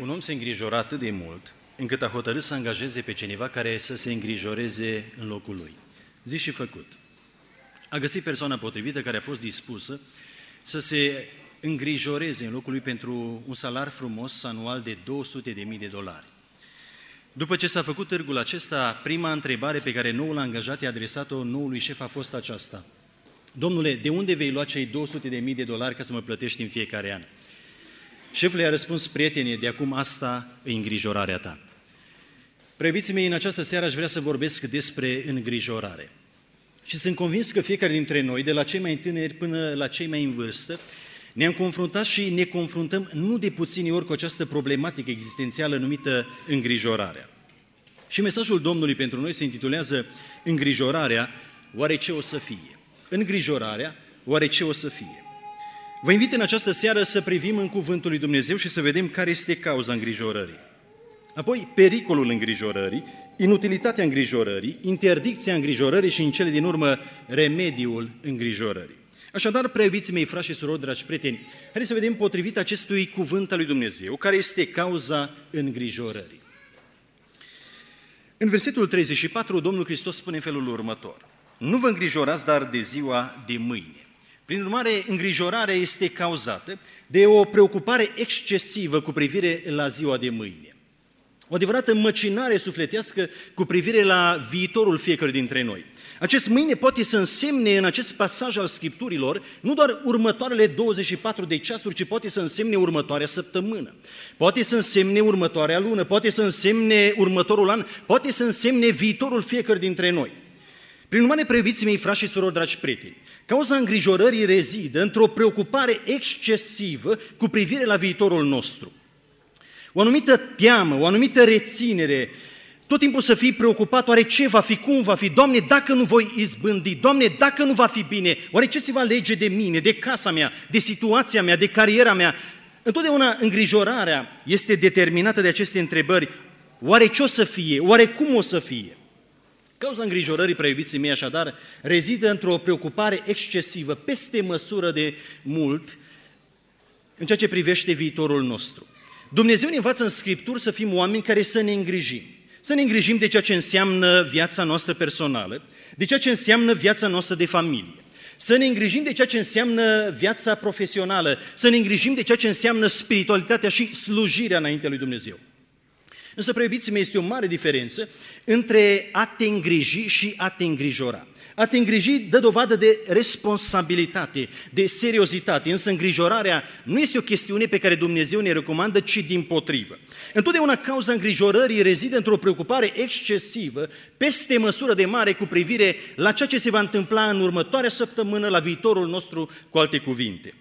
un om se îngrijora atât de mult încât a hotărât să angajeze pe cineva care să se îngrijoreze în locul lui. Zis și făcut. A găsit persoana potrivită care a fost dispusă să se îngrijoreze în locul lui pentru un salar frumos anual de $200.000. După ce s-a făcut târgul acesta, prima întrebare pe care noul angajat i-a adresat-o noului șef a fost aceasta: Domnule, de unde vei lua cei $200.000 ca să mă plătești în fiecare an? Șeful i-a răspuns: prietene, de acum asta e îngrijorarea ta. Preiubiții mei, în această seară aș vrea să vorbesc despre îngrijorare. Și sunt convins că fiecare dintre noi, de la cei mai tineri până la cei mai în vârstă, ne-am confruntat și ne confruntăm nu de puțini ori cu această problematică existențială numită îngrijorarea. Și mesajul Domnului pentru noi se intitulează Îngrijorarea, oare ce o să fie? Îngrijorarea, oare ce o să fie? Vă invit în această seară să privim în Cuvântul lui Dumnezeu și să vedem care este cauza îngrijorării. Apoi, pericolul îngrijorării, inutilitatea îngrijorării, interdicția îngrijorării și, în cele din urmă, remediul îngrijorării. Așadar, preiubiții mei, frați și surori, dragi prieteni, haideți să vedem potrivit acestui cuvânt al lui Dumnezeu, care este cauza îngrijorării. În versetul 34, Domnul Hristos spune în felul următor: nu vă îngrijorați, dar de ziua de mâine. Prin urmare, îngrijorarea este cauzată de o preocupare excesivă cu privire la ziua de mâine. O adevărată măcinare sufletească cu privire la viitorul fiecăruia dintre noi. Acest mâine poate să însemne în acest pasaj al Scripturilor nu doar următoarele 24 de ceasuri, ci poate să însemne următoarea săptămână, poate să însemne următoarea lună, poate să însemne următorul an, poate să însemne viitorul fiecăruia dintre noi. Prin urmare, preiubiții mei, frați și surori, dragi prieteni, cauza îngrijorării rezidă într-o preocupare excesivă cu privire la viitorul nostru. O anumită teamă, o anumită reținere, tot timpul să fii preocupat, oare ce va fi, cum va fi, Doamne, dacă nu voi izbândi, Doamne, dacă nu va fi bine, oare ce se va lege de mine, de casa mea, de situația mea, de cariera mea? Întotdeauna îngrijorarea este determinată de aceste întrebări: oare ce o să fie, oare cum o să fie? Cauza îngrijorării, preiubiții mei, așadar, rezidă într-o preocupare excesivă, peste măsură de mult, în ceea ce privește viitorul nostru. Dumnezeu ne învață în Scripturi să fim oameni care să ne îngrijim. Să ne îngrijim de ceea ce înseamnă viața noastră personală, de ceea ce înseamnă viața noastră de familie. Să ne îngrijim de ceea ce înseamnă viața profesională, să ne îngrijim de ceea ce înseamnă spiritualitatea și slujirea înaintea lui Dumnezeu. Însă, preiubiții mei, este o mare diferență între a te îngriji și a te îngrijora. A te îngriji dă dovadă de responsabilitate, de seriozitate, însă îngrijorarea nu este o chestiune pe care Dumnezeu ne recomandă, ci dimpotrivă. Întotdeauna cauza îngrijorării rezidă într-o preocupare excesivă, peste măsură de mare, cu privire la ceea ce se va întâmpla în următoarea săptămână, la viitorul nostru, cu alte cuvinte.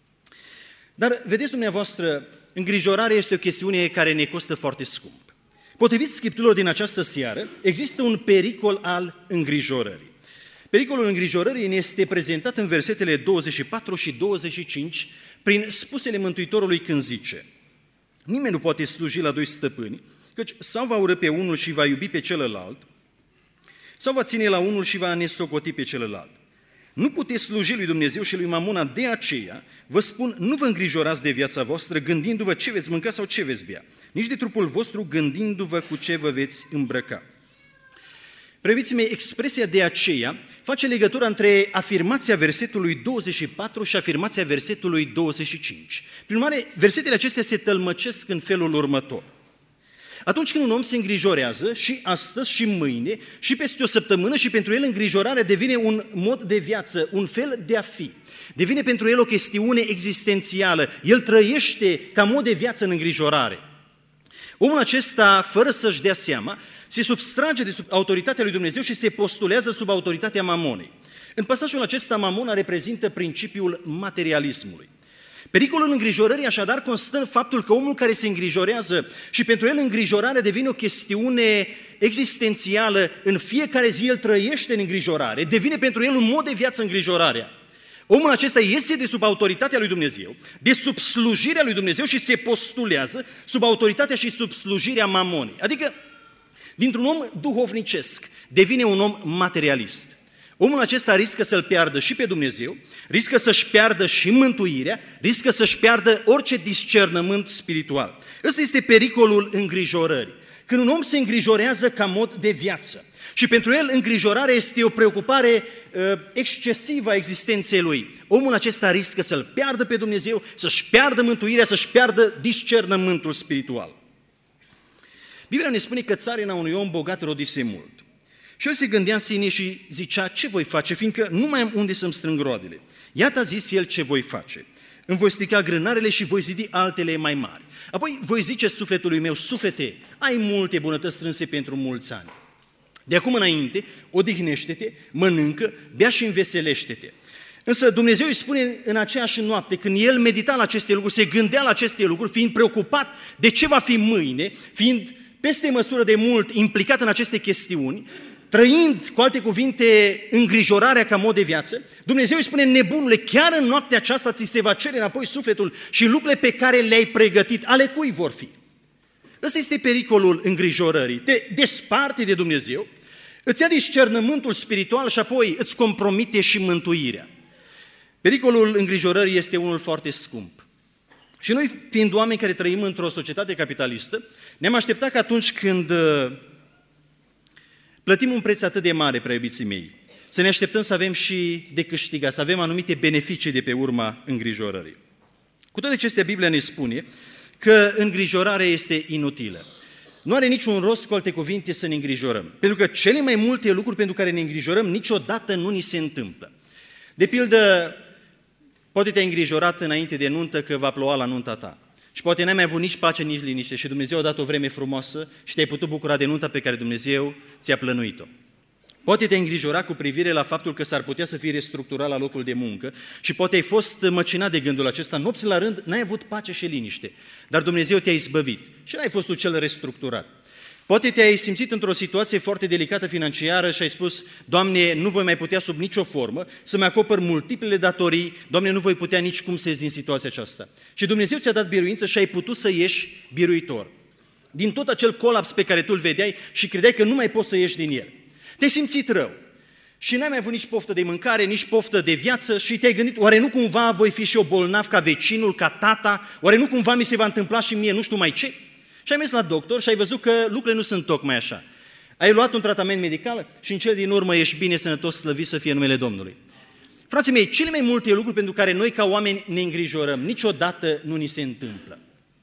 Dar, vedeți dumneavoastră, îngrijorarea este o chestiune care ne costă foarte scump. Potrivit Scripturilor din această seară, există un pericol al îngrijorării. Pericolul îngrijorării ne este prezentat în versetele 24 și 25 prin spusele Mântuitorului când zice: nimeni nu poate sluji la doi stăpâni, căci sau va urâ pe unul și va iubi pe celălalt, sau va ține la unul și va nesocoti pe celălalt. Nu puteți sluji lui Dumnezeu și lui Mamona, de aceea vă spun, nu vă îngrijorați de viața voastră gândindu-vă ce veți mânca sau ce veți bea, nici de trupul vostru gândindu-vă cu ce vă veți îmbrăca. Preiubiții mei, expresia de aceea face legătura între afirmația versetului 24 și afirmația versetului 25. Prin urmare, versetele acestea se tălmăcesc în felul următor. Atunci când un om se îngrijorează, și astăzi și mâine, și peste o săptămână, și pentru el îngrijorarea devine un mod de viață, un fel de a fi. Devine pentru el o chestiune existențială. El trăiește ca mod de viață în îngrijorare. Omul acesta, fără să-și dea seama, se substrage de sub autoritatea lui Dumnezeu și se postulează sub autoritatea mamonei. În pasajul acesta, mamona reprezintă principiul materialismului. Pericolul îngrijorării așadar constă în faptul că omul care se îngrijorează și pentru el îngrijorarea devine o chestiune existențială, în fiecare zi el trăiește în îngrijorare, devine pentru el un mod de viață îngrijorarea. Omul acesta iese de sub autoritatea lui Dumnezeu, de sub slujirea lui Dumnezeu și se postulează sub autoritatea și sub slujirea mamonei. Adică, dintr-un om duhovnicesc devine un om materialist. Omul acesta riscă să-L piardă și pe Dumnezeu, riscă să-și piardă și mântuirea, riscă să-și piardă orice discernământ spiritual. Ăsta este pericolul îngrijorării. Când un om se îngrijorează ca mod de viață și pentru el îngrijorarea este o preocupare excesivă a existenței lui, omul acesta riscă să-L piardă pe Dumnezeu, să-și piardă mântuirea, să-și piardă discernământul spiritual. Biblia ne spune că țarina unui om bogat rodise mult. Și el se gândea în sine și zicea, ce voi face, fiindcă nu mai am unde să-mi strâng roadele. Iată a zis el ce voi face. Îmi voi strica grânarele și voi zidi altele mai mari. Apoi voi zice sufletului meu, suflete, ai multe bunătăți strânse pentru mulți ani. De acum înainte, odihnește-te, mănâncă, bea și înveselește-te. Însă Dumnezeu îi spune în aceeași noapte, când el medita la aceste lucruri, se gândea la aceste lucruri, fiind preocupat de ce va fi mâine, fiind peste măsură de mult implicat în aceste chestiuni, trăind, cu alte cuvinte, îngrijorarea ca mod de viață, Dumnezeu îi spune, nebunule, chiar în noaptea aceasta ți se va cere înapoi sufletul și lucrurile pe care le-ai pregătit, ale cui vor fi? Ăsta este pericolul îngrijorării. Te desparte de Dumnezeu, îți ia discernământul spiritual și apoi îți compromite și mântuirea. Pericolul îngrijorării este unul foarte scump. Și noi, fiind oameni care trăim într-o societate capitalistă, ne-am așteptat că atunci când plătim un preț atât de mare, prea iubiții mei, să ne așteptăm să avem și de câștigat, să avem anumite beneficii de pe urma îngrijorării. Cu toate acestea, Biblia ne spune că îngrijorarea este inutilă. Nu are niciun rost, cu alte cuvinte, să ne îngrijorăm. Pentru că cele mai multe lucruri pentru care ne îngrijorăm niciodată nu ni se întâmplă. De pildă, poate te-ai îngrijorat înainte de nuntă că va ploua la nunta ta. Și poate n-ai mai avut nici pace, nici liniște și Dumnezeu a dat o vreme frumoasă și te-ai putut bucura de nunta pe care Dumnezeu ți-a plănuit-o. Poate te-ai îngrijorat cu privire la faptul că s-ar putea să fii restructurat la locul de muncă și poate ai fost măcinat de gândul acesta, nopți la rând n-ai avut pace și liniște, dar Dumnezeu te-a izbăvit și n-ai fost tu cel restructurat. Poate te-ai simțit într-o situație foarte delicată financiară și ai spus, Doamne, nu voi mai putea sub nicio formă să-mi acopăr multiplele datorii, Doamne, nu voi putea nici cum să ies din situația aceasta. Și Dumnezeu ți-a dat biruință și ai putut să ieși biruitor. Din tot acel colaps pe care tu îl vedeai și credeai că nu mai poți să ieși din el. Te-ai simțit rău și n-ai mai avut nici poftă de mâncare, nici poftă de viață și te-ai gândit, oare nu cumva voi fi și eu bolnav ca vecinul, ca tata, oare nu cumva mi se va întâmpla și mie nu știu mai ce? Și ai mers la doctor și ai văzut că lucrurile nu sunt tocmai așa. Ai luat un tratament medical și în cele din urmă ești bine, sănătos, slăvit să fie numele Domnului. Frații mei, cele mai multe lucruri pentru care noi ca oameni ne îngrijorăm, niciodată nu ni se întâmplă.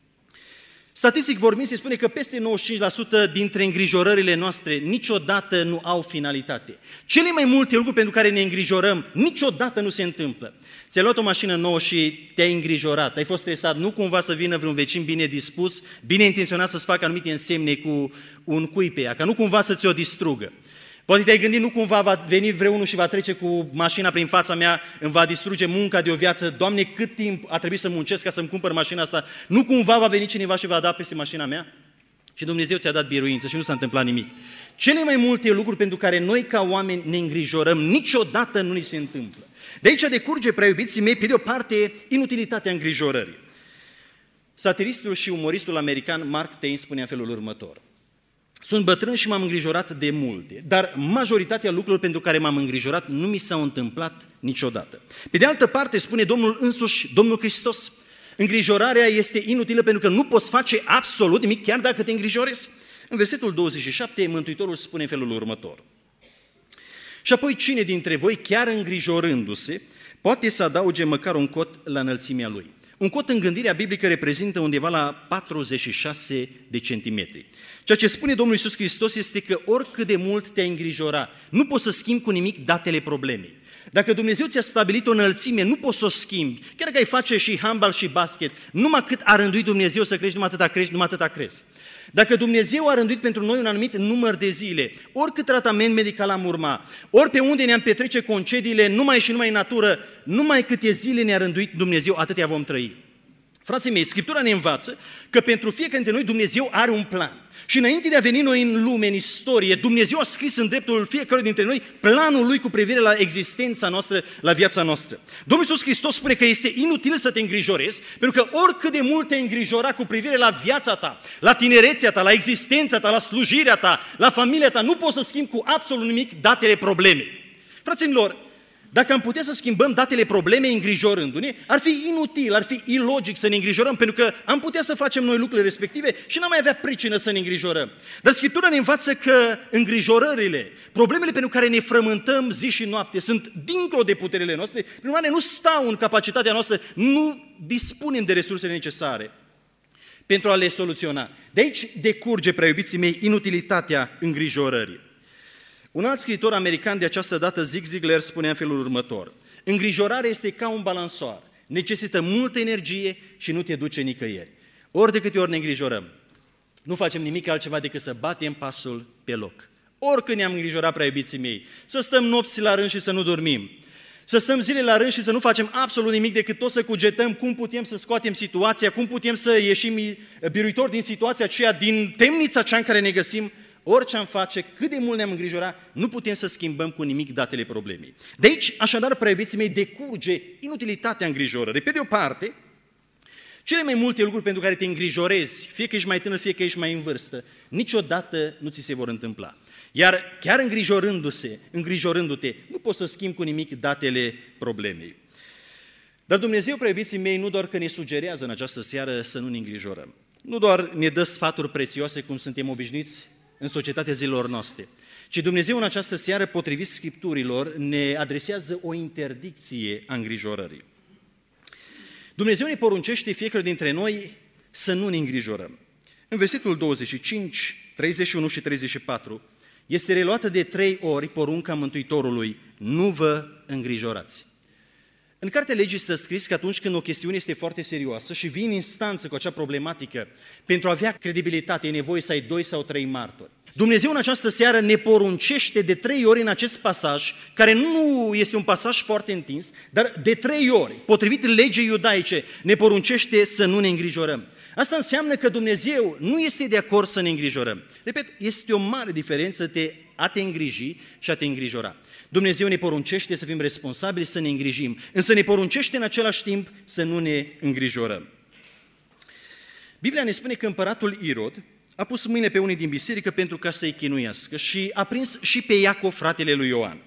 Statistic vorbind, se spune că peste 95% dintre îngrijorările noastre niciodată nu au finalitate. Cele mai multe lucruri pentru care ne îngrijorăm niciodată nu se întâmplă. Ți-ai luat o mașină nouă și te-ai îngrijorat, ai fost stresat, nu cumva să vină vreun vecin bine dispus, bine intenționat să-ți facă anumite însemne cu un cui pe ea, ca nu cumva să ți-o distrugă. Poate te-ai gândit, nu cumva va veni vreunul și va trece cu mașina prin fața mea, îmi va distruge munca de o viață, Doamne, cât timp a trebuit să muncesc ca să-mi cumpăr mașina asta, nu cumva va veni cineva și va da peste mașina mea? Și Dumnezeu ți-a dat biruință și nu s-a întâmplat nimic. Cele mai multe lucruri pentru care noi ca oameni ne îngrijorăm, niciodată nu ni se întâmplă. De aici decurge, prea iubiții mei, pe de o parte, inutilitatea îngrijorării. Satiristul și umoristul american Mark Twain spunea în felul următor. Sunt bătrân și m-am îngrijorat de multe, dar majoritatea lucrurilor pentru care m-am îngrijorat nu mi s-au întâmplat niciodată. Pe de altă parte, spune Domnul însuși, Domnul Hristos, îngrijorarea este inutilă pentru că nu poți face absolut nimic chiar dacă te îngrijorezi. În versetul 27, Mântuitorul spune în felul următor. Și apoi cine dintre voi, chiar îngrijorându-se, poate să adauge măcar un cot la înălțimea lui? Un cot în gândirea biblică reprezintă undeva la 46 de centimetri. Ceea ce spune Domnul Iisus Hristos este că oricât de mult te-ai îngrijora, nu poți să schimbi cu nimic datele problemei. Dacă Dumnezeu ți-a stabilit o înălțime, nu poți să o schimbi. Chiar că ai face și handbal și basket, numai cât a rânduit Dumnezeu să crești, numai atâta crezi. Dacă Dumnezeu a rânduit pentru noi un anumit număr de zile, oricât tratament medical am urma, ori pe unde ne-am petrece concediile, numai și numai în natură, numai câte zile ne-a rânduit Dumnezeu, atâtea vom trăi. Frații mei, Scriptura ne învață că pentru fiecare dintre noi Dumnezeu are un plan. Și înainte de a veni noi în lume, în istorie, Dumnezeu a scris în dreptul fiecăruia dintre noi planul Lui cu privire la existența noastră, la viața noastră. Domnul Iisus Hristos spune că este inutil să te îngrijorezi, pentru că oricât de mult te îngrijora cu privire la viața ta, la tinerețea ta, la existența ta, la slujirea ta, la familia ta, nu poți să schimbi cu absolut nimic datele problemei. Fraților, dacă am putea să schimbăm datele problemei îngrijorându-ne, ar fi inutil, ar fi ilogic să ne îngrijorăm, pentru că am putea să facem noi lucrurile respective și n-am mai avea pricină să ne îngrijorăm. Dar Scriptura ne învață că îngrijorările, problemele pentru care ne frământăm zi și noapte, sunt dincolo de puterile noastre, prin urmare nu stau în capacitatea noastră, nu dispunem de resursele necesare pentru a le soluționa. De aici decurge, prea iubiții mei, inutilitatea îngrijorării. Un alt scriitor american de această dată, Zig Ziglar, spunea în felul următor: îngrijorarea este ca un balansoar, necesită multă energie și nu te duce nicăieri. Ori de câte ori ne îngrijorăm, nu facem nimic altceva decât să batem pasul pe loc. Oricând ne-am îngrijorat, prea iubiții mei, să stăm nopți la rând și să nu dormim, să stăm zile la rând și să nu facem absolut nimic decât tot să cugetăm cum putem să scoatem situația, cum putem să ieșim biruitori din situația aceea, din temnița cea în care ne găsim. Orice am face, cât de mult ne-am îngrijorat, nu putem să schimbăm cu nimic datele problemei. De aici, așadar, prea iubiții mei, decurge inutilitatea îngrijorării. Pe de o parte, cele mai multe lucruri pentru care te îngrijorezi, fie că ești mai tânăr, fie că ești mai în vârstă, niciodată nu ți se vor întâmpla. Iar chiar îngrijorându-te, nu poți să schimbi cu nimic datele problemei. Dar Dumnezeu, prea iubiții mei, nu doar că ne sugerează în această seară să nu ne îngrijorăm, nu doar ne dă sfaturi prețioase cum suntem obișnuiți în societatea zilor noastre, ci Dumnezeu în această seară, potrivit Scripturilor, ne adresează o interdicție a îngrijorării. Dumnezeu ne poruncește fiecare dintre noi să nu ne îngrijorăm. În versetul 25, 31 și 34 este reluată de 3 ori porunca Mântuitorului: nu vă îngrijorați. În Cartea Legii stă scris că atunci când o chestiune este foarte serioasă și vii în instanță cu acea problematică, pentru a avea credibilitate e nevoie să ai 2 sau 3 martori. Dumnezeu în această seară ne poruncește de 3 ori în acest pasaj, care nu este un pasaj foarte întins, dar de 3 ori, potrivit legii iudaice, ne poruncește să nu ne îngrijorăm. Asta înseamnă că Dumnezeu nu este de acord să ne îngrijorăm. Repet, este o mare diferență a te îngriji și a te îngrijora. Dumnezeu ne poruncește să fim responsabili, să ne îngrijim, însă ne poruncește în același timp să nu ne îngrijorăm. Biblia ne spune că împăratul Irod a pus mâine pe unii din biserică pentru ca să-i chinuiască și a prins și pe Iacov, fratele lui Ioan.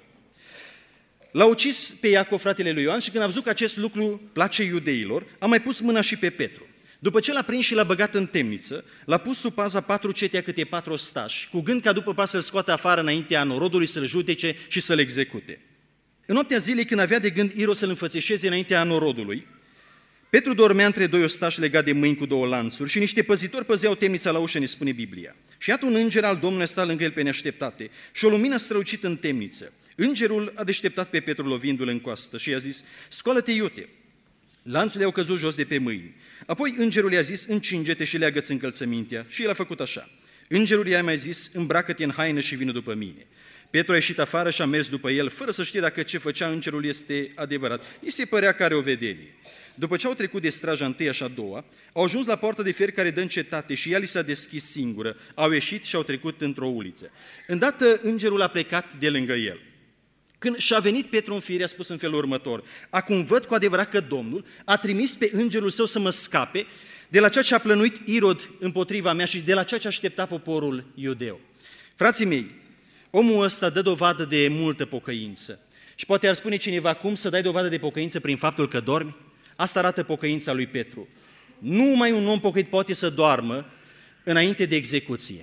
L-a ucis pe Iacov, fratele lui Ioan, și când a văzut că acest lucru place iudeilor, a mai pus mâna și pe Petru. După ce l-a prins și l-a băgat în temniță, l-a pus sub paza 4 cetea câte 4 ostași, cu gând ca după pas să-l scoată afară înaintea norodului, să-l judece și să-l execute. În noaptea zilei, când avea de gând Irod să-l înfățișeze înaintea norodului, Petru dormea între 2 ostași legat de mâini cu 2 lanțuri și niște păzitori păzeau temnița la ușă, ne spune Biblia. Și iată un înger al Domnului sta lângă el pe neașteptate și o lumină strălucită în temniță. Îngerul a deșteptat pe Petru lovindu-l în coastă și i-a zis: scoală-te, iute! Lanțurile au căzut jos de pe mâini. Apoi îngerul i-a zis: încinge-te și leagă-ți încălțămintea. Și el a făcut așa. Îngerul i-a mai zis: îmbracă-te în haină și vină după mine. Petru a ieșit afară și a mers după el, fără să știe dacă ce făcea îngerul este adevărat. I se părea că are o vedenie. După ce au trecut de straja întâia și a doua, au ajuns la poarta de fier care dă în cetate și ea li s-a deschis singură. Au ieșit și au trecut într-o uliță. Îndată îngerul a plecat de lângă el. Când și-a venit Petru în fire, a spus în felul următor: acum văd cu adevărat că Domnul a trimis pe îngerul său să mă scape de la ceea ce a plănuit Irod împotriva mea și de la ceea ce aștepta poporul iudeu. Frații mei, omul ăsta dă dovadă de multă pocăință. Și poate ar spune cineva: cum să dai dovadă de pocăință prin faptul că dormi? Asta arată pocăința lui Petru. Numai un om pocăit poate să doarmă înainte de execuție.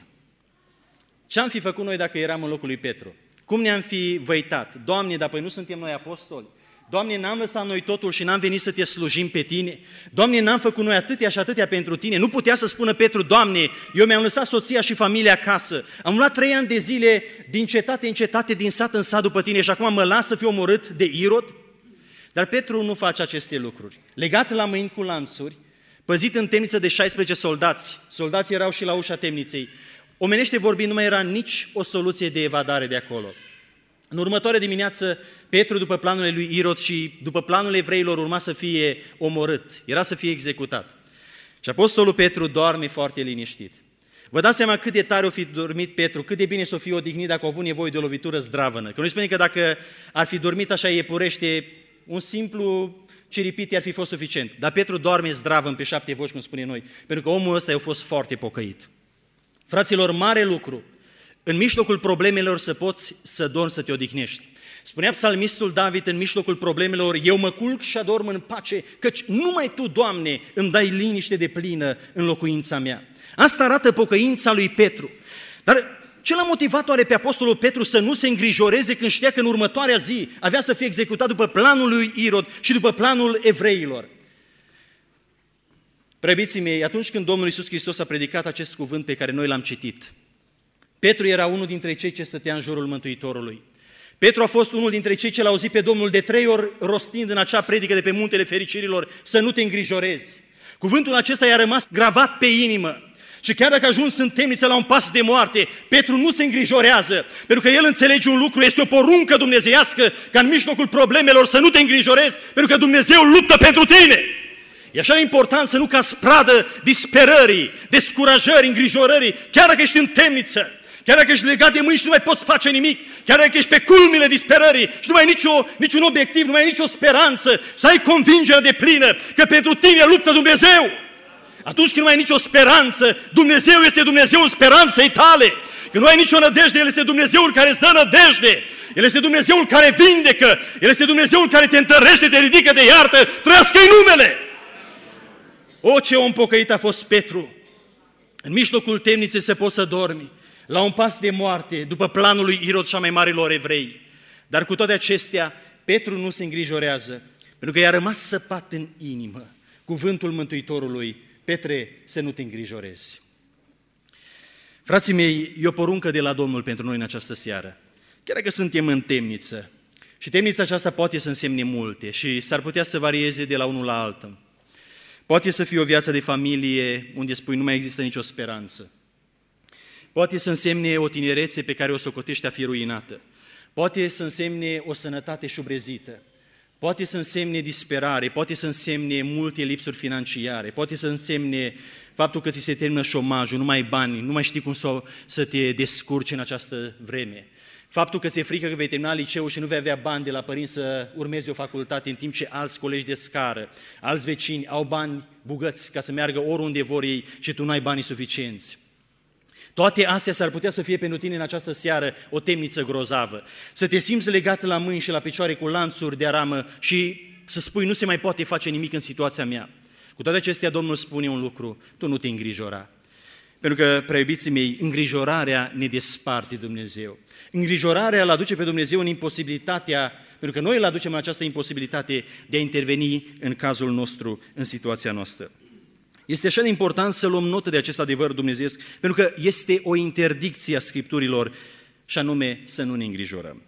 Ce-am fi făcut noi dacă eram în locul lui Petru? Cum ne-am fi văitat? Doamne, dar păi nu suntem noi apostoli? Doamne, n-am lăsat noi totul și n-am venit să te slujim pe tine? Doamne, n-am făcut noi atâtea și atâtea pentru tine? Nu putea să spună Petru: Doamne, eu mi-am lăsat soția și familia acasă, am luat 3 ani de zile din cetate în cetate, din sat în sat după tine și acum mă las să fiu omorât de Irod? Dar Petru nu face aceste lucruri. Legat la mâini cu lanțuri, păzit în temniță de 16 soldați, soldații erau și la ușa temniței, omenește vorbind, nu mai era nici o soluție de evadare de acolo. În următoarea dimineață, Petru, după planurile lui Irod și după planul evreilor, urma să fie omorât, era să fie executat. Și apostolul Petru doarme foarte liniștit. Vă dați seama cât de tare o fi dormit Petru, cât de bine s-o fi odihnit dacă a avut nevoie de o lovitură zdravănă. Că noi spunem că dacă ar fi dormit așa iepurește, un simplu ciripit ar fi fost suficient. Dar Petru doarme zdravăn pe 7 voci, cum spune noi, pentru că omul ăsta a fost foarte pocăit. Fraților, mare lucru, în mijlocul problemelor să poți să dormi, să te odihnești. Spunea psalmistul David în mijlocul problemelor, eu mă culc și adorm în pace, căci numai Tu, Doamne, îmi dai liniște deplină în locuința mea. Asta arată pocăința lui Petru. Dar ce l-a motivat oare pe apostolul Petru să nu se îngrijoreze când știa că în următoarea zi avea să fie executat după planul lui Irod și după planul evreilor? Preobiții mei, atunci când Domnul Iisus Hristos a predicat acest cuvânt pe care noi l-am citit, Petru era unul dintre cei ce stătea în jurul Mântuitorului. Petru a fost unul dintre cei ce l-au auzit pe Domnul de 3 ori rostind în acea predică de pe Muntele Fericirilor, să nu te îngrijorezi. Cuvântul acesta i-a rămas gravat pe inimă. Și chiar dacă ajuns în temniță la un pas de moarte, Petru nu se îngrijorează, pentru că el înțelege un lucru, este o poruncă dumnezeiască, ca în mijlocul problemelor să nu te îngrijorezi, pentru că Dumnezeu luptă pentru tine. E așa de important să nu cazi pradă disperării, descurajării, îngrijorării, chiar dacă ești în temniță, chiar dacă ești legat de mâini și nu mai poți face nimic, chiar dacă ești pe culmile disperării și nu mai ai niciun obiectiv, nu mai ai nicio speranță, să ai convingerea deplină că pentru tine luptă Dumnezeu. Atunci când nu ai nicio speranță, Dumnezeu este Dumnezeul speranței tale. Când nu ai nicio nădejde, El este Dumnezeul care îți dă nădejde. El este Dumnezeul care vindecă. El este Dumnezeul care te întărește, te ridică, te iartă. Trăiască-i numele! O, ce om pocăit a fost Petru! În mijlocul temniței să poți să dormi, la un pas de moarte, după planul lui Irod și a mai marilor evrei. Dar cu toate acestea, Petru nu se îngrijorează, pentru că i-a rămas săpat în inimă cuvântul Mântuitorului: Petre, să nu te îngrijorezi. Frații mei, e o poruncă de la Domnul pentru noi în această seară. Chiar dacă suntem în temniță, și temnița aceasta poate să însemne multe și s-ar putea să varieze de la unul la altul. Poate să fie o viață de familie unde spui nu mai există nicio speranță. Poate să însemne o tinerețe pe care o socotești a fi ruinată. Poate să însemne o sănătate șubrezită. Poate să însemne disperare, poate să însemne multe lipsuri financiare, poate să însemne faptul că ți se termină șomajul, nu mai ai bani, nu mai știi cum să te descurci în această vreme. Faptul că ți-e frică că vei termina liceul și nu vei avea bani de la părinți să urmezi o facultate, în timp ce alți colegi de scară, alți vecini au bani bugăți ca să meargă oriunde vor ei și tu nu ai banii suficienți. Toate astea s-ar putea să fie pentru tine în această seară o temniță grozavă. Să te simți legat la mâini și la picioare cu lanțuri de aramă și să spui nu se mai poate face nimic în situația mea. Cu toate acestea, Domnul spune un lucru: tu nu te îngrijora. Pentru că, preiubiții mei, îngrijorarea ne desparte de Dumnezeu. Îngrijorarea îl aduce pe Dumnezeu în imposibilitatea, pentru că noi îl aducem în această imposibilitate de a interveni în cazul nostru, în situația noastră. Este așa de important să luăm notă de acest adevăr dumnezeiesc, pentru că este o interdicție a Scripturilor, și anume să nu ne îngrijorăm.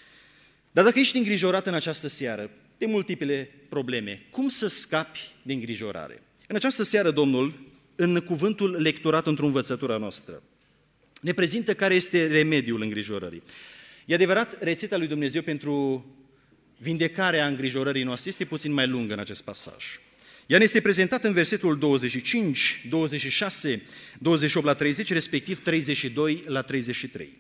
Dar dacă ești îngrijorat în această seară de multiple probleme, cum să scapi de îngrijorare? În această seară, Domnul, în cuvântul lecturat într-o învățătură noastră, ne prezintă care este remediul îngrijorării. E adevărat, rețeta lui Dumnezeu pentru vindecarea îngrijorării noastre este puțin mai lungă în acest pasaj. Ea ne este prezentată în versetul 25, 26, 28 la 30, respectiv 32 la 33.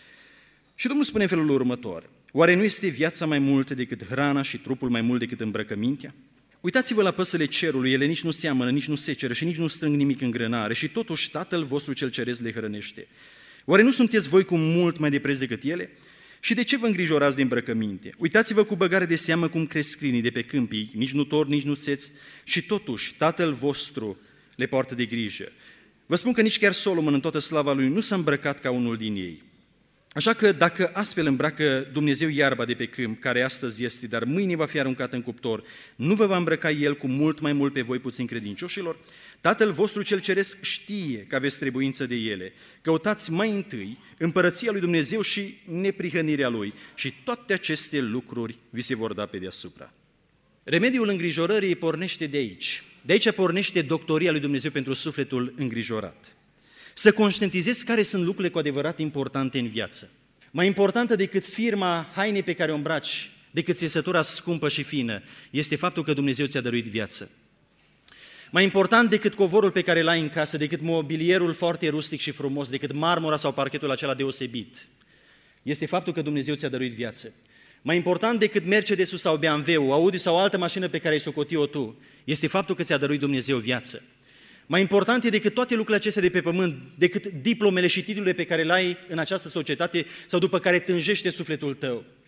Și Domnul spune în felul următor: oare nu este viața mai mult decât hrana și trupul mai mult decât îmbrăcămintea? Uitați-vă la păsările cerului, ele nici nu seamănă, nici nu seceră și nici nu strâng nimic în grânare și totuși Tatăl vostru cel ceresc le hrănește. Oare nu sunteți voi cu mult mai de preț decât ele? Și de ce vă îngrijorați de îmbrăcăminte? Uitați-vă cu băgare de seamă cum cresc crinii de pe câmpii, nici nu torn, nici nu seți, și totuși Tatăl vostru le poartă de grijă. Vă spun că nici chiar Solomon în toată slava lui nu s-a îmbrăcat ca unul din ei. Așa că dacă astfel îmbracă Dumnezeu iarba de pe câmp, care astăzi este, dar mâine va fi aruncată în cuptor, nu vă va îmbrăca El cu mult mai mult pe voi puțin credincioșilor? Tatăl vostru cel ceresc știe că aveți trebuință de ele. Căutați mai întâi împărăția lui Dumnezeu și neprihănirea Lui și toate aceste lucruri vi se vor da pe deasupra. Remediul îngrijorării pornește de aici. De aici pornește doctoria lui Dumnezeu pentru sufletul îngrijorat. Să conștientizezi care sunt lucrurile cu adevărat importante în viață. Mai importantă decât firma hainei pe care o îmbraci, decât țesătura scumpă și fină, este faptul că Dumnezeu ți-a dăruit viață. Mai important decât covorul pe care l-ai în casă, decât mobilierul foarte rustic și frumos, decât marmura sau parchetul acela deosebit, este faptul că Dumnezeu ți-a dăruit viață. Mai important decât Mercedes-ul sau BMW-ul, Audi sau altă mașină pe care ai socoti-o tu, este faptul că ți-a dăruit Dumnezeu viață. Mai important e decât toate lucrurile acestea de pe pământ, decât diplomele și titlurile pe care le ai în această societate sau după care tânjește sufletul tău.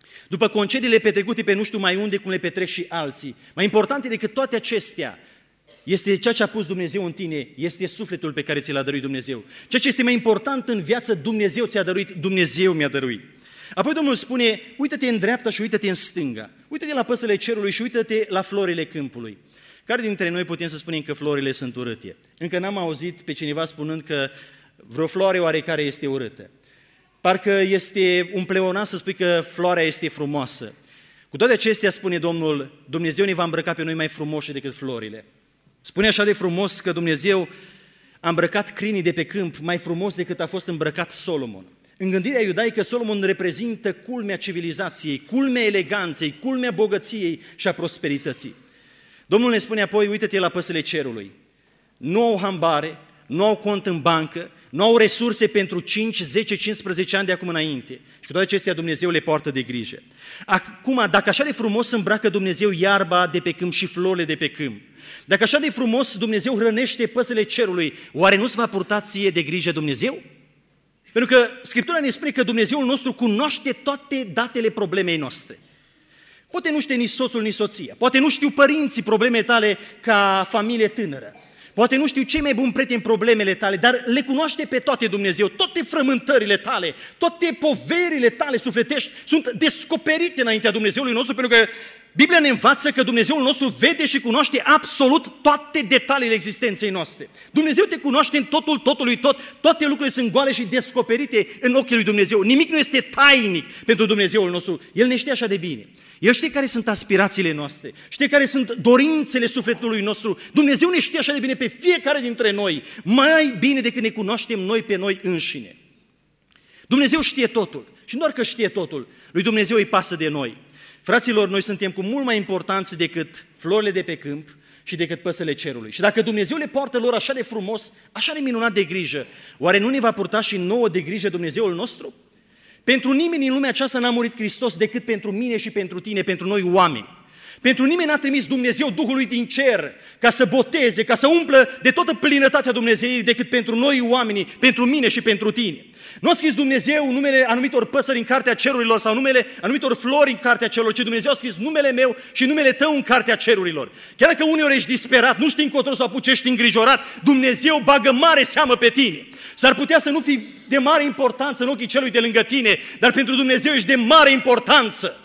după concediile petrecute pe nu știu mai unde, cum le petrec și alții. Mai important decât toate acestea este ceea ce a pus Dumnezeu în tine, este sufletul pe care ți l-a dăruit Dumnezeu. Ceea ce este mai important în viață, Dumnezeu ți-a dăruit, Dumnezeu mi-a dăruit. Apoi Domnul spune, uită-te în dreapta și uită-te în stânga, uită-te la păsările cerului și uită-te la florile câmpului. Care dintre noi putem să spunem că florile sunt urâte? Încă n-am auzit pe cineva spunând că vreo floare oarecare este urâtă. Parcă este un pleonasm să spui că floarea este frumoasă. Cu toate acestea, spune Domnul, Dumnezeu ne va îmbrăca pe noi mai frumoși decât florile. Spune așa de frumos că Dumnezeu a îmbrăcat crinii de pe câmp mai frumos decât a fost îmbrăcat Solomon. În gândirea iudaică, Solomon reprezintă culmea civilizației, culmea eleganței, culmea bogăției și a prosperității. Domnul ne spune apoi, uită-te la păsările cerului. Nu au hambare, nu au cont în bancă, nu au resurse pentru 5, 10, 15 ani de acum înainte. Și cu toate acestea Dumnezeu le poartă de grijă. Acum, dacă așa de frumos îmbracă Dumnezeu iarba de pe câmp și florile de pe câmp, dacă așa de frumos Dumnezeu hrănește păsările cerului, oare nu-ți va purta ție de grijă Dumnezeu? Pentru că Scriptura ne spune că Dumnezeul nostru cunoaște toate datele problemei noastre. Poate nu știe nici soțul, nici soția, poate nu știu părinții problemele tale ca familie tânără, poate nu știu cei mai buni prieteni problemele tale, dar le cunoaște pe toate Dumnezeu, toate frământările tale, toate poverile tale sufletești sunt descoperite înaintea Dumnezeului nostru, pentru că Biblia ne învață că Dumnezeul nostru vede și cunoaște absolut toate detaliile existenței noastre. Dumnezeu te cunoaște în totul, totului tot, toate lucrurile sunt goale și descoperite în ochii lui Dumnezeu. Nimic nu este tainic pentru Dumnezeul nostru. El ne știe așa de bine. El știe care sunt aspirațiile noastre, știe care sunt dorințele sufletului nostru. Dumnezeu ne știe așa de bine pe fiecare dintre noi, mai bine decât ne cunoaștem noi pe noi înșine. Dumnezeu știe totul și nu doar că știe totul, lui Dumnezeu îi pasă de noi. Fraților, noi suntem cu mult mai importanți decât florile de pe câmp și decât păsările cerului. Și dacă Dumnezeu le poartă lor așa de frumos, așa de minunat de grijă, oare nu ne va purta și nouă de grijă Dumnezeul nostru? Pentru nimeni în lumea aceasta n-a murit Hristos decât pentru mine și pentru tine, pentru noi oameni. Pentru nimeni n-a trimis Dumnezeu Duhul lui din cer ca să boteze, ca să umplă de toată plinătatea Dumnezeirii decât pentru noi oamenii, pentru mine și pentru tine. Nu a scris Dumnezeu numele anumitor păsări în cartea cerurilor sau numele anumitor flori în cartea cerurilor, ci Dumnezeu a scris numele meu și numele tău în cartea cerurilor. Chiar dacă uneori ești disperat, nu știi încotro să apuci, ești îngrijorat, Dumnezeu bagă mare seamă pe tine. S-ar putea să nu fii de mare importanță în ochii celui de lângă tine, dar pentru Dumnezeu ești de mare importanță.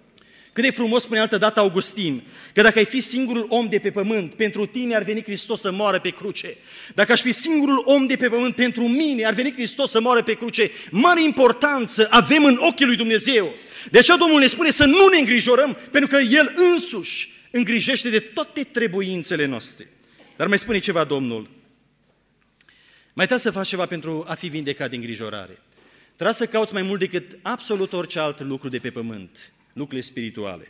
Cât de frumos spune altă dată Augustin, că dacă ai fi singurul om de pe pământ, pentru tine ar veni Hristos să moară pe cruce. Dacă aș fi singurul om de pe pământ, pentru mine ar veni Hristos să moară pe cruce. Mare importanță avem în ochii lui Dumnezeu. De aceea Domnul ne spune să nu ne îngrijorăm, pentru că El însuși îngrijește de toate trebuințele noastre. Dar mai spune ceva Domnul. Mai trebuie să faci ceva pentru a fi vindecat de îngrijorare. Trebuie să cauți mai mult decât absolut orice alt lucru de pe pământ. Lucrurile spirituale.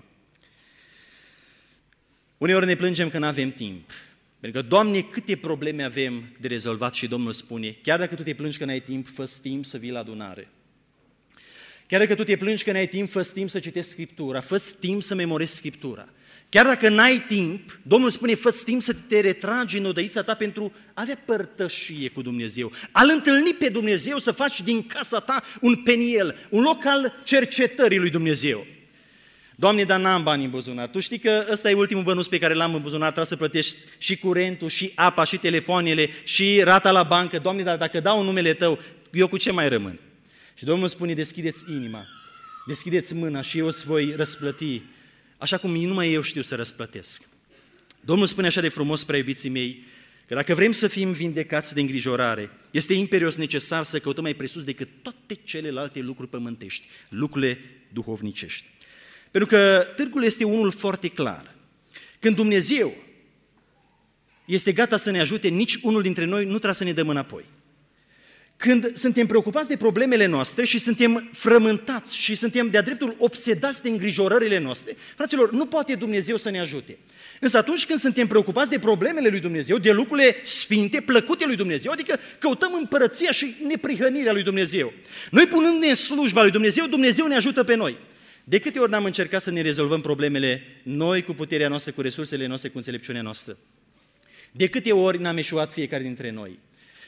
Uneori ne plângem că nu avem timp. Pentru că, Doamne, câte probleme avem de rezolvat și Domnul spune, chiar dacă tu te plângi că n-ai timp, fă-ți timp să vii la adunare. Chiar dacă tu te plângi că n-ai timp, fă-ți timp să citești Scriptura, fă-ți timp să memorezi Scriptura. Chiar dacă n-ai timp, Domnul spune, fă-ți timp să te retragi în odăița ta pentru a avea părtășie cu Dumnezeu. A-L întâlni pe Dumnezeu, să faci din casa ta un peniel, un loc al cercetării lui Dumnezeu. Doamne, dar n-am bani în buzunar. Tu știi că ăsta e ultimul bănuț pe care l-am în buzunar, trebuie să plătești și curentul, și apa, și telefoanele, și rata la bancă. Doamne, dar dacă dau numele Tău, eu cu ce mai rămân? Și Domnul spune, deschideți inima, deschideți mâna și eu îți voi răsplăti, așa cum numai eu știu să răsplătesc. Domnul spune așa de frumos, prea iubiții mei, că dacă vrem să fim vindecați de îngrijorare, este imperios necesar să căutăm mai presus decât toate celelalte lucruri pământești, lucrurile duhovnicești. Pentru că târgul este unul foarte clar. Când Dumnezeu este gata să ne ajute, nici unul dintre noi nu trebuie să ne dăm înapoi. Când suntem preocupați de problemele noastre și suntem frământați și suntem de-a dreptul obsedați de îngrijorările noastre, fraților, nu poate Dumnezeu să ne ajute. Însă atunci când suntem preocupați de problemele lui Dumnezeu, de lucrurile sfinte, plăcute lui Dumnezeu, adică căutăm împărăția și neprihănirea lui Dumnezeu. Noi punându-ne în slujba lui Dumnezeu, Dumnezeu ne ajută pe noi. De câte ori n-am încercat să ne rezolvăm problemele noi cu puterea noastră, cu resursele noastre, cu înțelepciunea noastră? De câte ori n-am eșuat fiecare dintre noi?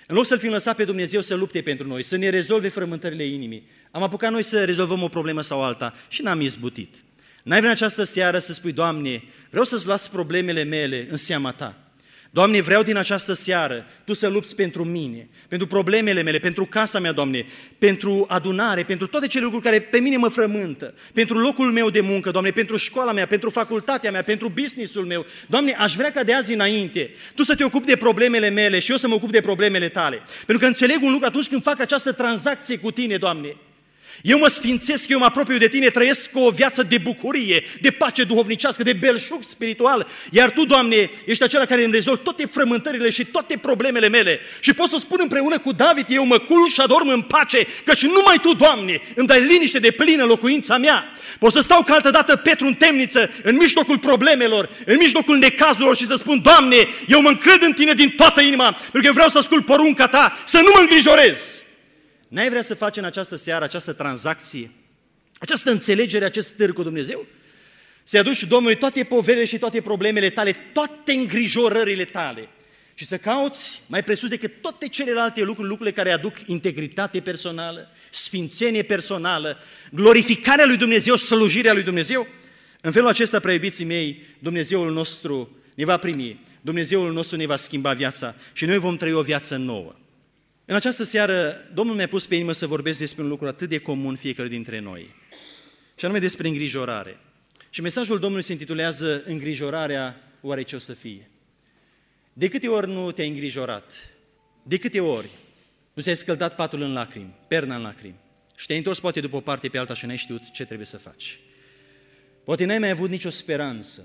În loc să-L fim lăsat pe Dumnezeu să lupte pentru noi, să ne rezolve frământările inimii, am apucat noi să rezolvăm o problemă sau alta și n-am izbutit. N-ai vrea în această seară să spui, Doamne, vreau să-ți las problemele mele în seama Ta. Doamne, vreau din această seară Tu să lupți pentru mine, pentru problemele mele, pentru casa mea, Doamne, pentru adunare, pentru toate cele lucruri care pe mine mă frământă, pentru locul meu de muncă, Doamne, pentru școala mea, pentru facultatea mea, pentru business-ul meu. Doamne, aș vrea ca de azi înainte Tu să Te ocupi de problemele mele și eu să mă ocup de problemele Tale. Pentru că înțeleg un lucru atunci când fac această tranzacție cu Tine, Doamne. Eu mă sfințesc, eu mă apropiu de Tine, trăiesc o viață de bucurie, de pace duhovnicească, de belșug spiritual, iar Tu, Doamne, ești acela care îmi rezolvi toate frământările și toate problemele mele. Și pot să spun împreună cu David, eu mă culc și adorm în pace, căci numai Tu, Doamne, îmi dai liniște de plină în locuința mea. Pot să stau ca altădată Petru în temniță, în mijlocul problemelor, în mijlocul necazurilor și să spun, Doamne, eu mă încred în Tine din toată inima, pentru că vreau să ascult porunca Ta, să nu mă îngrijorez. N-ai vrea să faci în această seară această tranzacție, această înțelegere, acest târg cu Dumnezeu? Să-i aduci Domnului toate poverile și toate problemele tale, toate îngrijorările tale și să cauți mai presus decât toate celelalte lucruri, lucrurile care aduc integritate personală, sfințenie personală, glorificarea lui Dumnezeu, slujirea lui Dumnezeu. În felul acesta, prea iubiții mei, Dumnezeul nostru ne va primi, Dumnezeul nostru ne va schimba viața și noi vom trăi o viață nouă. În această seară, Domnul mi-a pus pe inimă să vorbesc despre un lucru atât de comun fiecare dintre noi, și anume despre îngrijorare. Și mesajul Domnului se intitulează Îngrijorarea, oare ce o să fie? De câte ori nu te-ai îngrijorat? De câte ori nu ți-ai scăldat patul în lacrimi, perna în lacrimi și te-ai întors poate după o parte pe alta și n-ai știut ce trebuie să faci? Poate n-ai mai avut nicio speranță.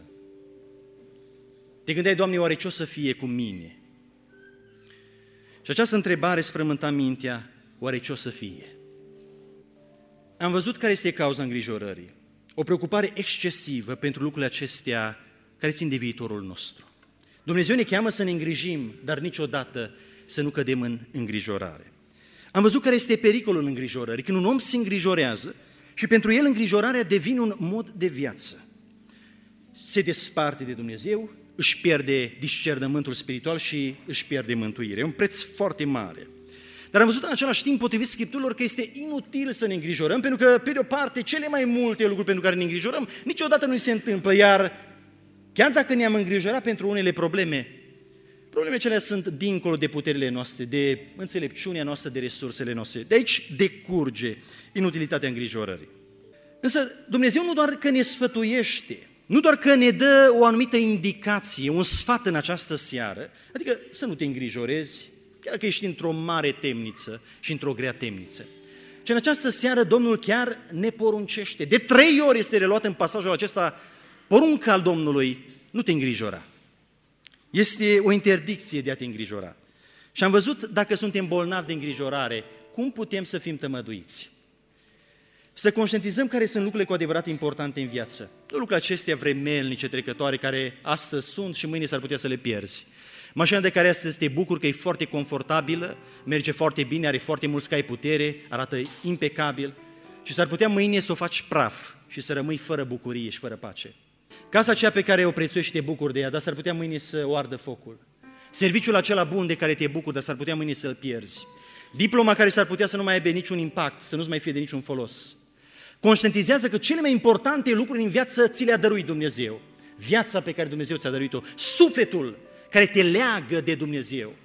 Te gândeai, Doamne, oare ce o să fie cu mine? Și această întrebare îți frământa mintea, oare ce o să fie? Am văzut care este cauza îngrijorării. O preocupare excesivă pentru lucrurile acestea care țin de viitorul nostru. Dumnezeu ne cheamă să ne îngrijim, dar niciodată să nu cădem în îngrijorare. Am văzut care este pericolul în îngrijorării. Când un om se îngrijorează și pentru el îngrijorarea devine un mod de viață. Se desparte de Dumnezeu, își pierde discernământul spiritual și își pierde mântuirea. E un preț foarte mare. Dar am văzut în același timp, potrivit Scripturilor, că este inutil să ne îngrijorăm, pentru că, pe de o parte, cele mai multe lucruri pentru care ne îngrijorăm niciodată nu se întâmplă, iar chiar dacă ne-am îngrijorat pentru unele probleme, problemele acelea sunt dincolo de puterile noastre, de înțelepciunea noastră, de resursele noastre. De aici decurge inutilitatea îngrijorării. Însă Dumnezeu nu doar că ne sfătuiește, nu doar că ne dă o anumită indicație, un sfat în această seară, adică să nu te îngrijorezi, chiar că ești într-o mare temniță și într-o grea temniță. Și în această seară Domnul chiar ne poruncește. De 3 ori este reluat în pasajul acesta porunca al Domnului, nu te îngrijora. Este o interdicție de a te îngrijora. Și am văzut, dacă suntem bolnavi de îngrijorare, cum putem să fim tămăduiți. Să conștientizăm care sunt lucrurile cu adevărat importante în viață. Nu lucrurile acestea vremelnice, trecătoare, care astăzi sunt și mâine s-ar putea să le pierzi. Mașina de care astăzi te bucuri că e foarte confortabilă, merge foarte bine, are foarte mulți cai putere, arată impecabil și s-ar putea mâine să o faci praf și să rămâi fără bucurie și fără pace. Casa aceea pe care o prețuiești și te bucuri de ea, dar s-ar putea mâine să o ardă focul. Serviciul acela bun de care te bucuri, dar s-ar putea mâine să-l pierzi. Diploma care s-ar putea să nu mai aibă niciun impact, să nu-ți mai fie de niciun folos. Conștientizează că cele mai importante lucruri în viață ți le-a dăruit Dumnezeu. Viața pe care Dumnezeu ți-a dăruit-o, sufletul care te leagă de Dumnezeu.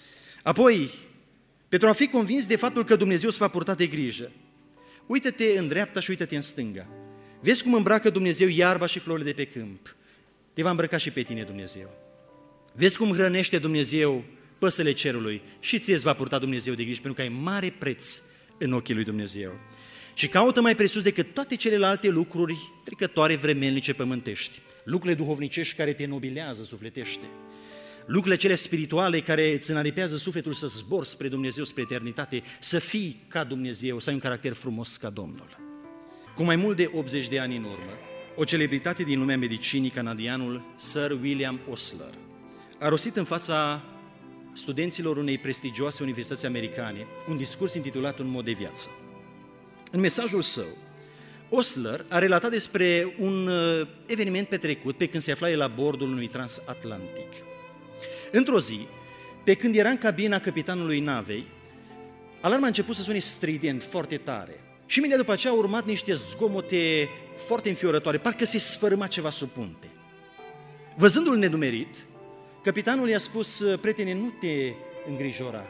Apoi, pentru a fi convins de faptul că Dumnezeu îți va purta de grijă, uită-te în dreapta și uită-te în stânga. Vezi cum îmbracă Dumnezeu iarba și florile de pe câmp. Te va îmbrăca și pe tine Dumnezeu. Vezi cum hrănește Dumnezeu păsările cerului și ție îți va purta Dumnezeu de grijă, pentru că ai mare preț în ochii lui Dumnezeu. Și caută mai presus decât toate celelalte lucruri trecătoare, vremelnice, pământești. Lucrurile duhovnicești care te nobilează sufletește. Lucrurile cele spirituale care îți înaripează sufletul să zbori spre Dumnezeu, spre eternitate, să fii ca Dumnezeu, să ai un caracter frumos ca Domnul. Cu mai mult de 80 de ani în urmă, o celebritate din lumea medicinii, canadianul Sir William Osler, a rostit în fața studenților unei prestigioase universități americane un discurs intitulat Un mod de viață. În mesajul său, Osler a relatat despre un eveniment petrecut pe când se afla el la bordul unui transatlantic. Într-o zi, pe când era în cabina capitanului navei, alarma a început să sune strident, foarte tare. Și imediat după aceea au urmat niște zgomote foarte înfiorătoare, parcă se sfărâma ceva sub punte. Văzându-l nedumerit, capitanul i-a spus: prietene, nu te îngrijora,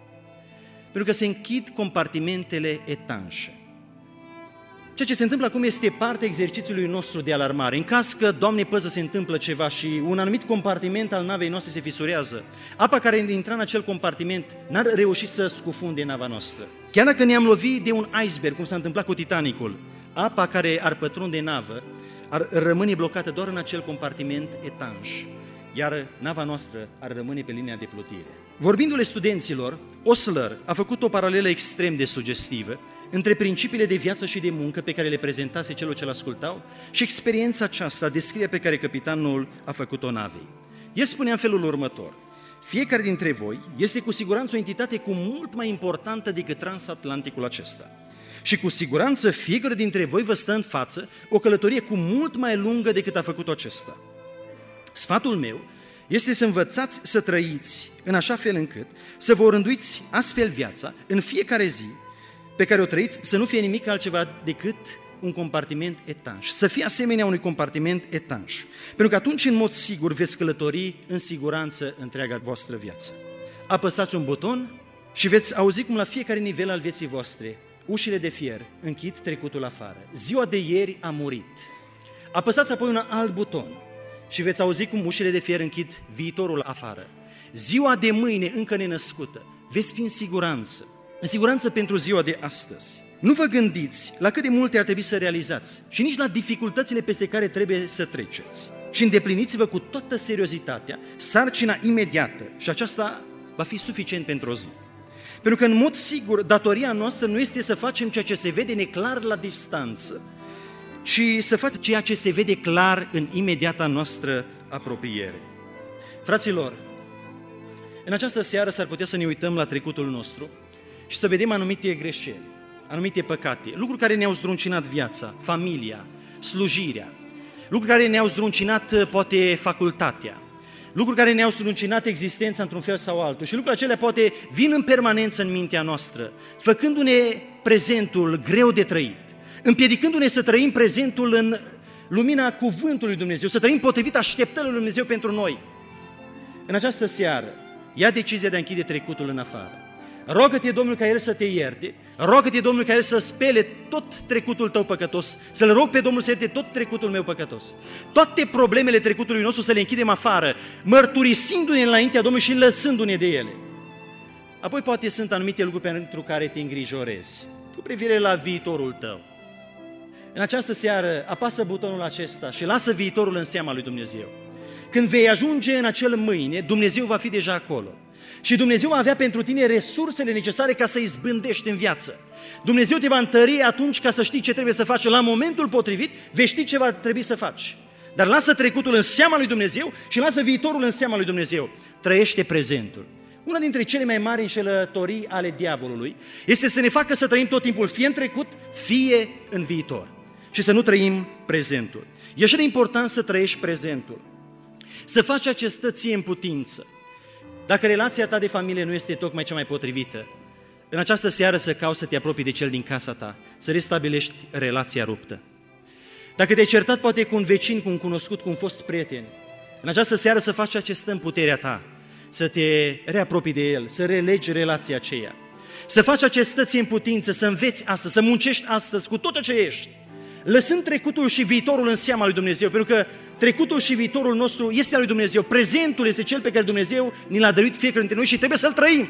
pentru că se închid compartimentele etanșe. Ceea ce se întâmplă acum este partea exercițiului nostru de alarmare. În caz că, Doamne păză, se întâmplă ceva și un anumit compartiment al navei noastre se fisurează, apa care intra în acel compartiment n-ar reuși să scufunde nava noastră. Chiar dacă ne-am lovit de un iceberg, cum s-a întâmplat cu Titanicul, apa care ar pătrunde navă ar rămâne blocată doar în acel compartiment etanș, iar nava noastră ar rămâne pe linia de plutire. Vorbindu-le studenților, Osler a făcut o paralelă extrem de sugestivă între principiile de viață și de muncă pe care le prezentase celor ce l-ascultau și experiența aceasta, descrierea pe care capitanul a făcut-o navei. El spunea în felul următor: fiecare dintre voi este cu siguranță o entitate cu mult mai importantă decât transatlanticul acesta. Și cu siguranță fiecare dintre voi vă stă în față o călătorie cu mult mai lungă decât a făcut-o acesta. Sfatul meu este să învățați să trăiți în așa fel încât să vă orânduiți astfel viața în fiecare zi pe care o trăiți, să nu fie nimic altceva decât un compartiment etanș, să fie asemenea unui compartiment etanș, pentru că atunci în mod sigur veți călători în siguranță întreaga voastră viață. Apăsați un buton și veți auzi cum la fiecare nivel al vieții voastre ușile de fier închid trecutul afară. Ziua de ieri a murit. Apăsați apoi un alt buton și veți auzi cum ușile de fier închid viitorul afară. Ziua de mâine încă nenăscută, veți fi în siguranță pentru ziua de astăzi. Nu vă gândiți la cât de multe ar trebui să realizați și nici la dificultățile peste care trebuie să treceți. Și îndepliniți-vă cu toată seriozitatea sarcina imediată și aceasta va fi suficient pentru o zi. Pentru că, în mod sigur, datoria noastră nu este să facem ceea ce se vede neclar la distanță, ci să facem ceea ce se vede clar în imediata noastră apropiere. Fraților, în această seară s-ar putea să ne uităm la trecutul nostru și să vedem anumite greșeli, anumite păcate, lucruri care ne-au zdruncinat viața, familia, slujirea, lucruri care ne-au zdruncinat poate facultatea, lucruri care ne-au zdruncinat existența într-un fel sau altul și lucrurile acelea poate vin în permanență în mintea noastră, făcându-ne prezentul greu de trăit, împiedicându-ne să trăim prezentul în lumina cuvântului lui Dumnezeu, să trăim potrivit așteptărilor lui Dumnezeu pentru noi. În această seară, ia decizia de a închide trecutul în afară. Rogă-te Domnul ca El să te ierte, rogă-te Domnul ca El să spele tot trecutul tău păcătos, să-L rog pe Domnul să ierte tot trecutul meu păcătos. Toate problemele trecutului nostru să le închidem afară, mărturisindu-ne înaintea Domnului și lăsându-ne de ele. Apoi poate sunt anumite lucruri pentru care te îngrijorezi, cu privire la viitorul tău. În această seară apasă butonul acesta și lasă viitorul în seama lui Dumnezeu. Când vei ajunge în acel mâine, Dumnezeu va fi deja acolo. Și Dumnezeu va avea pentru tine resursele necesare ca să izbândești în viață. Dumnezeu te va întări atunci ca să știi ce trebuie să faci. La momentul potrivit vei ști ce va trebui să faci. Dar lasă trecutul în seama lui Dumnezeu și lasă viitorul în seama lui Dumnezeu. Trăiește prezentul. Una dintre cele mai mari înșelătorii ale diavolului este să ne facă să trăim tot timpul fie în trecut, fie în viitor. Și să nu trăim prezentul. E așa de important să trăiești prezentul. Să faci ce îți stă ție în putință. Dacă relația ta de familie nu este tocmai cea mai potrivită, în această seară să cauți să te apropii de cel din casa ta, să restabilești relația ruptă. Dacă te-ai certat poate cu un vecin, cu un cunoscut, cu un fost prieten, în această seară să faci ce stă în puterea ta, să te reapropii de el, să relegi relația aceea, să faci ce stă ție în putință, să înveți astăzi, să muncești astăzi cu tot ce ești, lăsând trecutul și viitorul în seama lui Dumnezeu, pentru că trecutul și viitorul nostru este al lui Dumnezeu. Prezentul este cel pe care Dumnezeu ni l-a dăruit fiecare dintre noi și trebuie să-l trăim.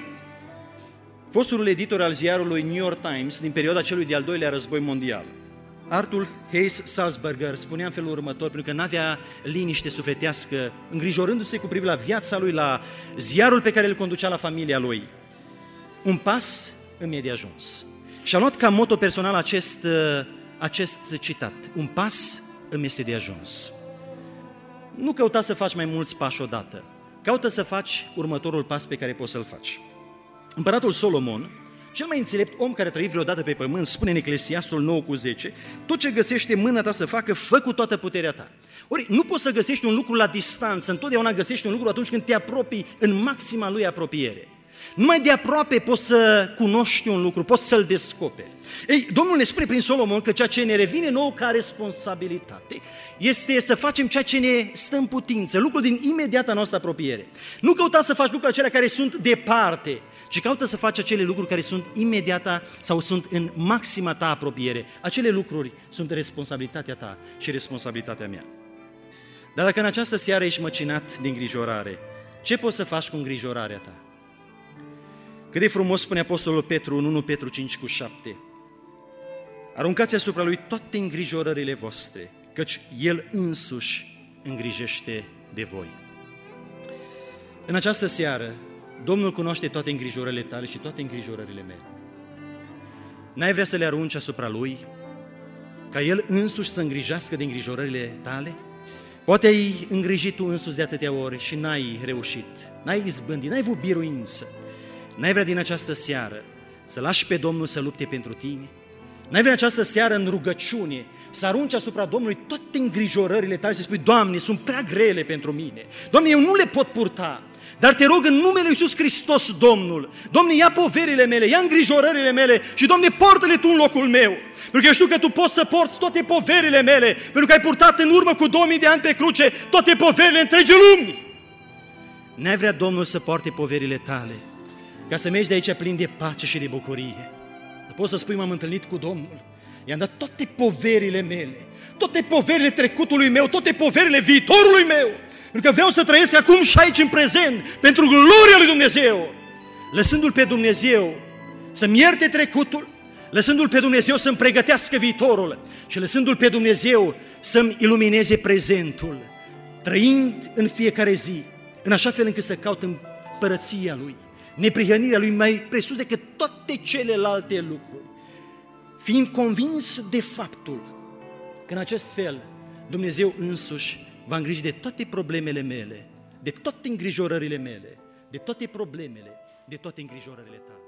Fostul editor al ziarului New York Times din perioada celui de-al doilea război mondial, Arthur Hayes Salzberger, spunea în felul următor, pentru că n-avea liniște sufletească, îngrijorându-se cu privire la viața lui, la ziarul pe care îl conducea la familia lui. Un pas îmi e de ajuns. Și a luat ca moto personal acest citat. Un pas îmi este de ajuns. Nu căuta să faci mai mulți pași odată. Caută să faci următorul pas pe care poți să-l faci. Împăratul Solomon, Cel mai înțelept om care a trăit vreodată pe pământ, spune în Eclesiastul 9:10, tot ce găsește mâna ta să facă, fă cu toată puterea ta. Ori nu poți să găsești un lucru la distanță, întotdeauna găsești un lucru atunci când te apropii în maxima lui apropiere. Numai de aproape poți să cunoști un lucru, poți să-l descoperi. Ei, Domnul ne spune prin Solomon că ceea ce ne revine nouă ca responsabilitate este să facem ceea ce ne stă în putință, lucrul din imediata noastră apropiere. Nu căuta să faci lucruri acelea care sunt departe, ci caută să faci acele lucruri care sunt imediata sau sunt în maxima ta apropiere. Acele lucruri sunt responsabilitatea ta și responsabilitatea mea. Dar dacă în această seară ești măcinat de îngrijorare, ce poți să faci cu îngrijorarea ta? Cât de frumos spune Apostolul Petru în 1 Petru 5:7. Aruncați asupra lui toate îngrijorările voastre, căci El însuși îngrijește de voi. În această seară, Domnul cunoaște toate îngrijorările tale și toate îngrijorările mele. N-ai vrea să le arunci asupra Lui, ca El însuși să îngrijească de îngrijorările tale? Poate ai îngrijit tu însuți de atâtea ori și n-ai reușit, n-ai izbândit, n-ai avut biruință. N-ai vrea din această seară să lași pe Domnul să lupte pentru tine? N-ai vrea în această seară în rugăciune să arunci asupra Domnului toate îngrijorările tale și să spui, Doamne, sunt prea grele pentru mine. Doamne, eu nu le pot purta, dar te rog în numele Lui Iisus Hristos, Domnul, Doamne, ia poverile mele, ia îngrijorările mele și, Doamne, portă-le Tu în locul meu. Pentru că eu știu că Tu poți să porți toate poverile mele, pentru că ai purtat în urmă cu 2000 de ani pe cruce toate poverile întregii lumi. N-ai vrea Domnul să poarte poverile tale, ca să mergi de aici plin de pace și de bucurie. Poți să spui, m-am întâlnit cu Domnul, i-am dat toate poverile mele, toate poverile trecutului meu, toate poverile viitorului meu, pentru că vreau să trăiesc acum și aici în prezent, pentru gloria lui Dumnezeu, lăsându-L pe Dumnezeu să-mi ierte trecutul, lăsându-L pe Dumnezeu să-mi pregătească viitorul și lăsându-L pe Dumnezeu să-mi ilumineze prezentul, trăind în fiecare zi, în așa fel încât să caut împărăția Lui, neprihănirea Lui mai presus decât toate celelalte lucruri, fiind convins de faptul că în acest fel Dumnezeu însuși va îngriji de toate problemele mele, de toate îngrijorările mele, de toate problemele, de toate îngrijorările tale.